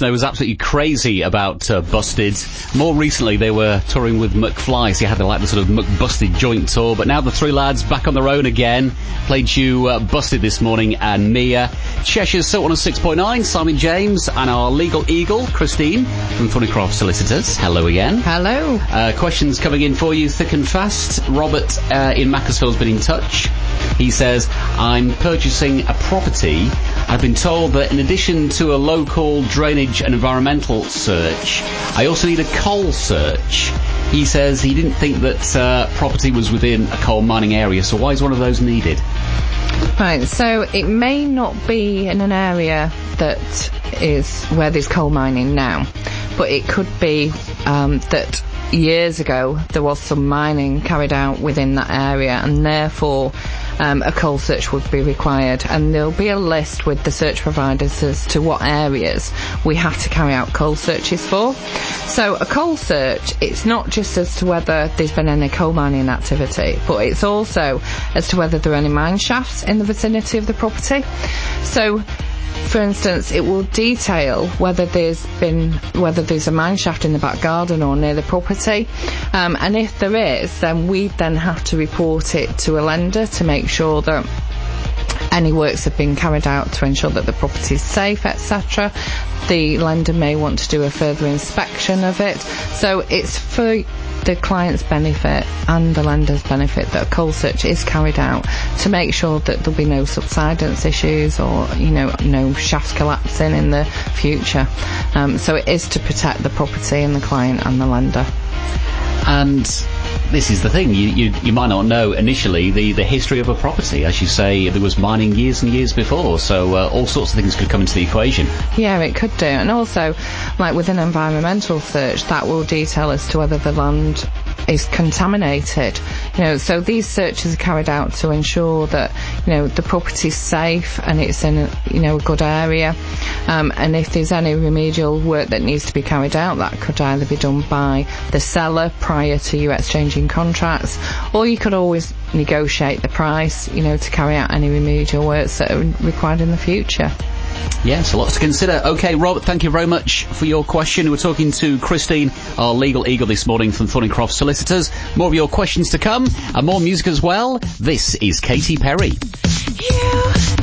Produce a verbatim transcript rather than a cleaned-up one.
Listener was absolutely crazy about uh, Busted. More recently, they were touring with McFly, so you had to like the sort of McBusted joint tour. But now the three lads back on their own again. Played you uh, Busted this morning and Mia. Cheshire's Silk one oh six point nine, Simon James, and our legal eagle, Christine, from Thornycroft Solicitors. Hello again. Hello. Uh, questions coming in for you thick and fast. Robert uh, in Macclesfield's been in touch. He says, I'm purchasing a property. I've been told that in addition to a local drainage and environmental search, I also need a coal search. He says he didn't think that uh, property was within a coal mining area, so why is one of those needed? Right, so it may not be in an area that is where there's coal mining now, but it could be um, that years ago there was some mining carried out within that area, and therefore um, a coal search would be required, and there'll be a list with the search providers as to what areas we have to carry out coal searches for. So a coal search, it's not just as to whether there's been any coal mining activity, but it's also as to whether there are any mine shafts in the vicinity of the property. So for instance, it will detail whether there's been, whether there's a mine shaft in the back garden or near the property. Um, and if there is, then we then have to report it to a lender to make sure that any works have been carried out to ensure that the property is safe, et cetera. The lender may want to do a further inspection of it. So it's for the client's benefit and the lender's benefit that a coal search is carried out to make sure that there'll be no subsidence issues or, you know, no shafts collapsing in the future. Um, so it is to protect the property and the client and the lender. And this is the thing, you, you you might not know initially the, the history of a property. As you say, there was mining years and years before, so uh, all sorts of things could come into the equation. Yeah, it could do. And also, like with an environmental search, that will detail as to whether the land is contaminated. You know, so these searches are carried out to ensure that, you know, the property's safe and it's in, a, you know, a good area. Um, and if there's any remedial work that needs to be carried out, that could either be done by the seller prior to you exchanging contracts, or you could always negotiate the price, you know, to carry out any remedial works that are required in the future. Yeah, so lots to consider. Okay, Robert, thank you very much for your question. We're talking to Christine, our legal eagle this morning from Thornycroft Solicitors. More of your questions to come, and more music as well. This is Katy Perry. Yeah.